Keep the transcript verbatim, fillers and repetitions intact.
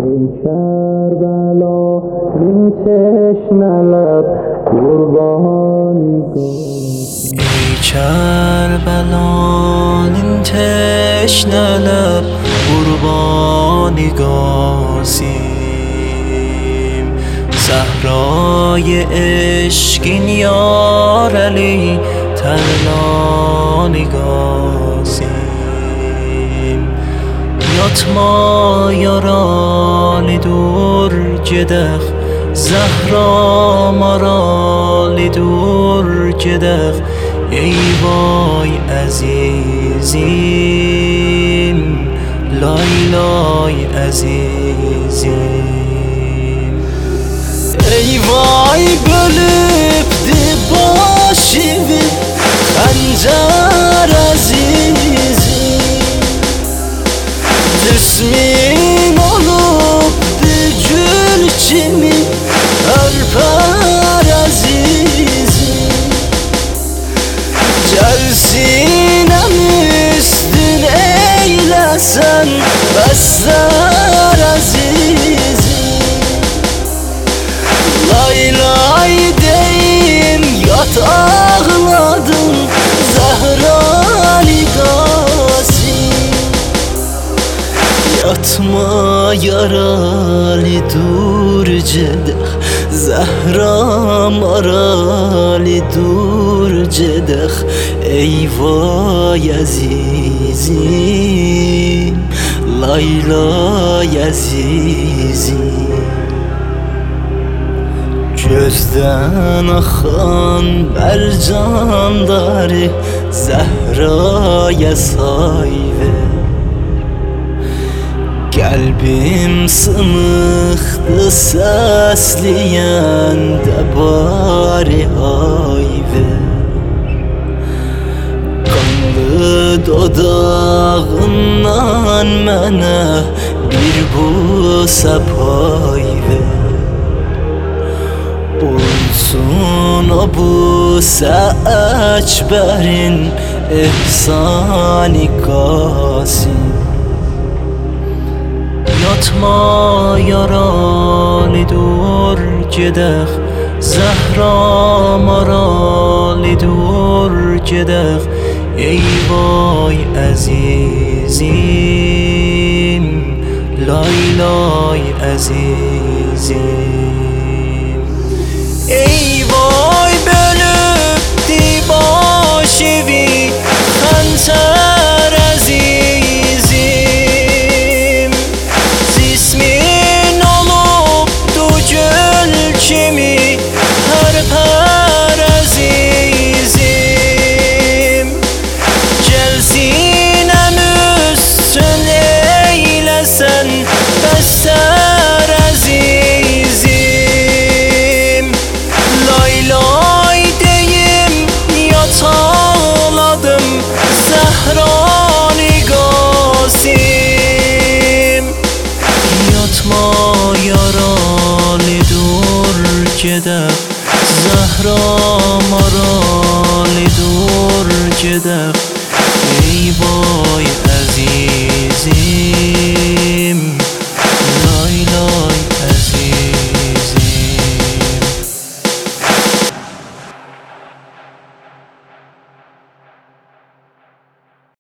ای کربلا این تشنه لب قربانی گاسی ای کربلا این تشنه لب قربانی گاسیم زهرای عشقین یار علی ترلانی گاسیم یاتما یارالی دور جدخ زهرا مارالی دور جدخ ای وای عزیزیم لای لای عزیزیم ای وای بölüpdi başımı خنجر عزیزim cismin olupdi gül kimi örper azizim Gelsinem üstün eylesen besler azizim Lay lay deyim yat ağladım Zehrali Gasim Yatma yarali dur cedeh Zehra marali dur cedeh Ey vay azizim Lay lay azizim Gözden akan mercanları Zehra'ya sayve Kalbim sınıktı sesleyen de bari hayve Kanlı dodağından mene bir busa payve Olsun o busa ekberin ihsani Gasim Yatma yarali dur cedeh Zehra marali dur cedeh Ey vay azizim Lay lay azizim Ey vay bölüpdi başımı hançer azizim Cismin olupdu gül kimi hörper azizim Gelsinem üstün eylesen besler azizim Lay lay deyim yat ağladım Zehrali Gasim Yatma yarali dur cedeh Zehra marali dur cedeh Ey